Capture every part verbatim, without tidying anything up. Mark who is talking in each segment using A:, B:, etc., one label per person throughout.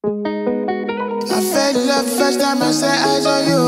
A: I fell in love first time I set eyes on you.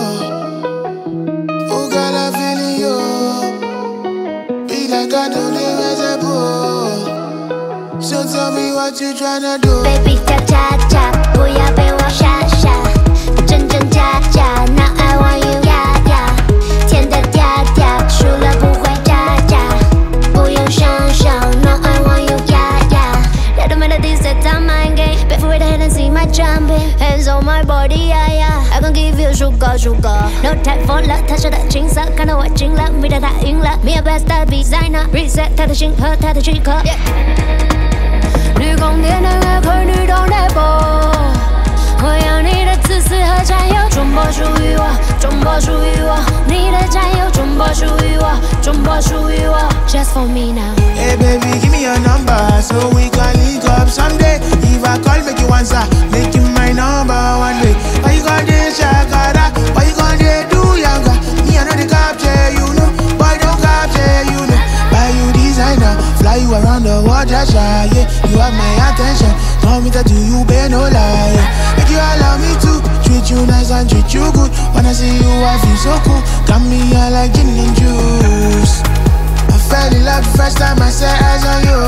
A: Oh girl, I feel you. Be like I don't live as a bull. So tell me what you tryna do.
B: Baby 跳恰恰，不要被我傻傻，真真假假。Now I want you，呀呀，甜的嗲嗲，输了不会渣渣，不用想想。Now I want you，呀呀。Let the melody set on my game，别扶我的 head and see my jumping，hands on my body，呀呀。I gon' give you sugar sugar，no time for love，他说的青涩，看到我惊了，迷到他晕了。Me a best designer，reset 他的心和他的躯壳。Yeah 绿光点的乐可女动的波，我要你的自私和占有，中波属于我，中波属于我，你的占有，中波属于我，中波属于我 ，Just for me now。
A: Hey baby, give me your number so we can link up someday. If I call, make you answer, make you my number one day. Why you gon' dey shakara? Why you gon' dey do yanga? Me I know the capture, you know. Boy don't capture, you know. Buy you designer, fly you around the world, just shy, yeah. You have my attention, want me to do you, bear no lie, yeah. Make you allow me to treat you nice and treat you good. When I see you, I feel so cool. Got me all like gin and juice. I fell in love the first time I set eyes on you.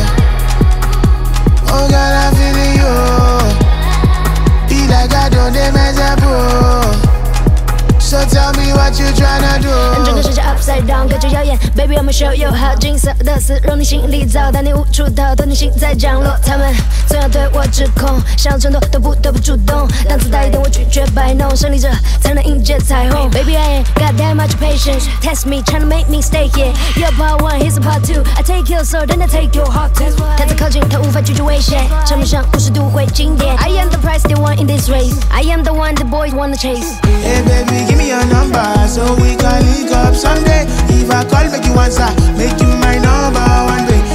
A: Oh girl, I feel you. Be like I don't mess up, bro. So tell me what you tryna do.
B: 整个世界 upside down， 各种谣言 ，Baby I'm show you how 金色的丝绒你心里造，但你无处逃脱，你心在降落。他们总要对我指控，想要争夺都不得不主动，档次大一点我拒绝摆弄，胜利者才能迎接彩虹。Baby I ain't got that much patience, test me tryna make me stay here. You're part one, here's a part two. I take your soul, then I take your heart too. 他再靠近，他无法拒绝危险，场面上五十度会经典。I am the prize they want in this race. I am the one the boys wanna chase.
A: Hey baby, give me your number so we can link up someday. If I call, make you answer, make you my number one day.